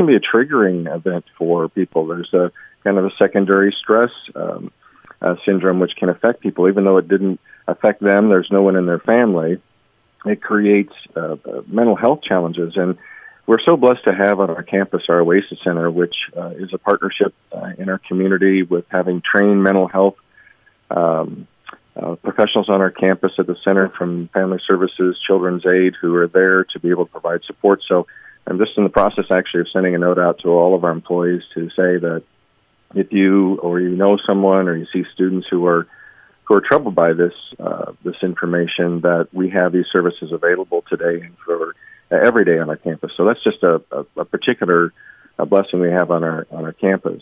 can be a triggering event for people. There's a kind of a secondary stress syndrome which can affect people, even though it didn't affect them. There's no one in their family. It creates mental health challenges, and we're so blessed to have on our campus our Oasis Center, which is a partnership in our community with having trained mental health professionals on our campus at the center, from Family Services, Children's Aid, who are there to be able to provide support. So I'm just in the process actually of sending a note out to all of our employees to say that if you or you know someone or you see students who are troubled by this information, that we have these services available today and for every day on our campus. So that's just a particular blessing we have on our campus.